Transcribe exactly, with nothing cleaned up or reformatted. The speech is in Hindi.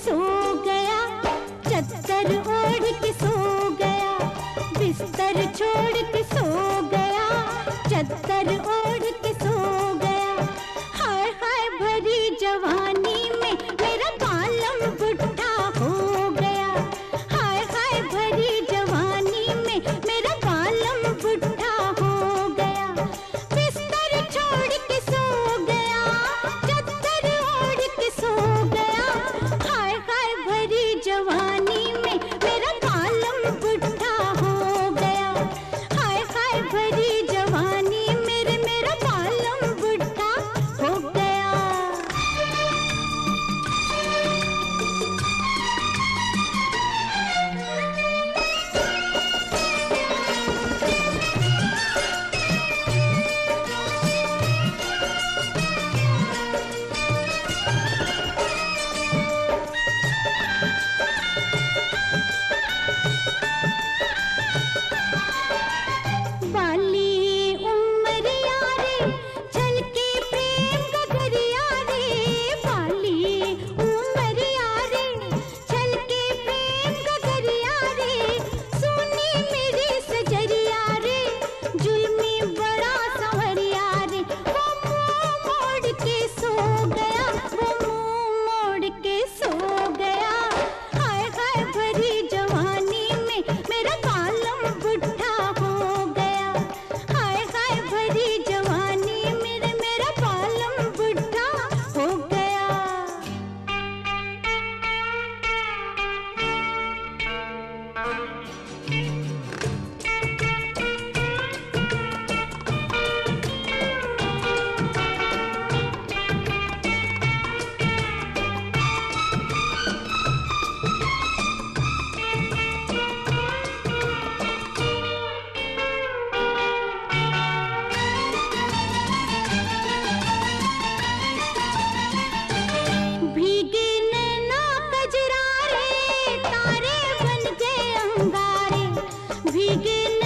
सो गया, चद्दर ओढ़ के सो गया, बिस्तर छोड़ के सो गया, चद्दर ओढ़ के सो गया। हाय हाय भरी जवानी में मेरा बालम बुढ़ा हो गया, हाय हाय भरी जवानी में मेरा बालम बुढ़ा हो गया। बिस्तर छोड़ के सो गया, चद्दर ओढ़ के सो गया, हाय हाय भरी जवानी में मेरा बालम बुढ़ा हो गया, हाय हाय भरी जवानी मेरे मेरा बालम बुढ़ा हो गया। बाली उमरिया रे छलके प्रेम गगरिया रे, बाली उमरिया रे छलके प्रेम गगरिया रे, सुनी मेरी सजरिया रे जुल्मी बड़ा संवरिया रे। वो मुंह मोड़ के सो गया, वो मुंह मोड़ के सो गया, हाय हाय भरी जवानी में मेरा बालम बुढ़ा हो गया, हाय हाय भरी जवानी मेरे मेरा बालम बुढ़ा हो गया। भीगे नैना कजरा रे तारे बन गए अंगारे, भीगे